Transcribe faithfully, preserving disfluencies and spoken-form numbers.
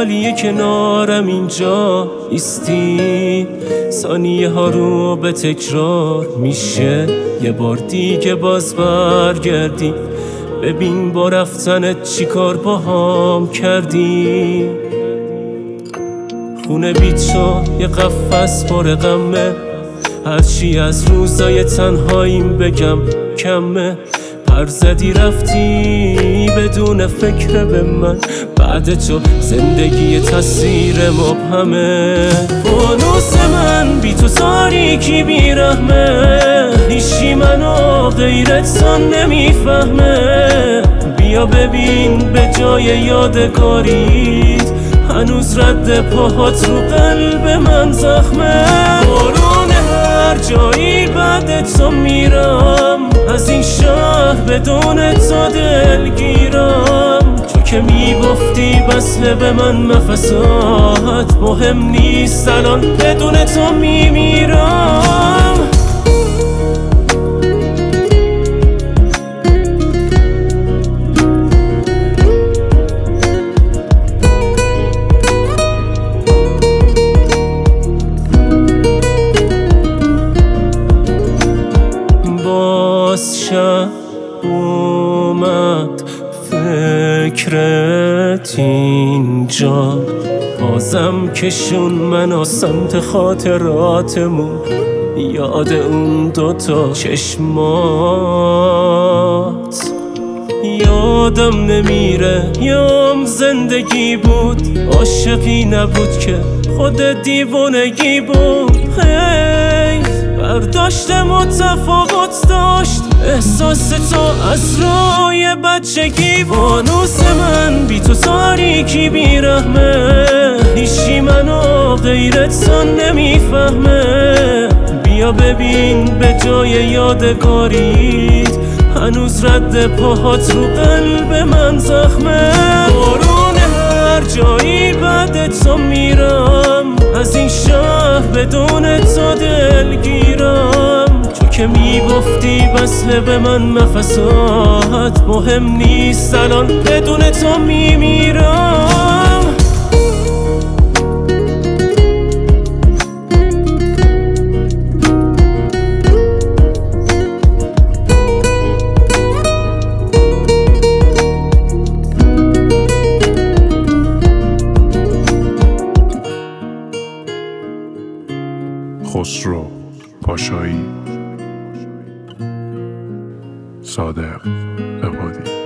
سالیه کنارم اینجا ایستی، ثانیه ها رو به تکرار میشه، یه بار دیگه باز برگردی، ببین با رفتنت چی کار با هم کردی. خونه بیت شد یه قفس پر غمه، هرچی از روزای تنهاییم بگم کمه. پر زدی رفتی بدون فکر به من، بعد تو زندگی تصویر مبهمه. فانوس من بی تو تاریکی بی رحمه، هیچی منو غیرت تو نمیفهمه. بیا ببین به جای یادگاریت، هنوز رد پاهات رو قلب من زخمه. بارون هر جایی بعد تو میرم، از این شهر بدون تو دلگیرم. تو که میگفتی بسه به من نفسات مهم نیست، الان بدون تو میمیرم. باز شب اومد فکرت اینجا، بازم کشون منو سمت خاطراتمون، یاد اون دوتا چشمات. یادم نمیره یام زندگی بود، عاشقی نبود که خود دیوونگی بود. هی برداشت متفاوت داشت احساس تو از روی بچگی. فانوس من بی تو تاریکی بی رحمه، هیچی منو غیرت تو نمیفهمه. بیا ببین به جای یادگاریت، هنوز رد پاهات رو قلب من زخمه. بارون هر جایی بعد تو میرم، از این شهر بدون تو دلگیرم. تو که میگفتی وصله به من نفسات مهم نیست، الان بدون تو میمیرم. خسرو پاشایی، صادق عبادی.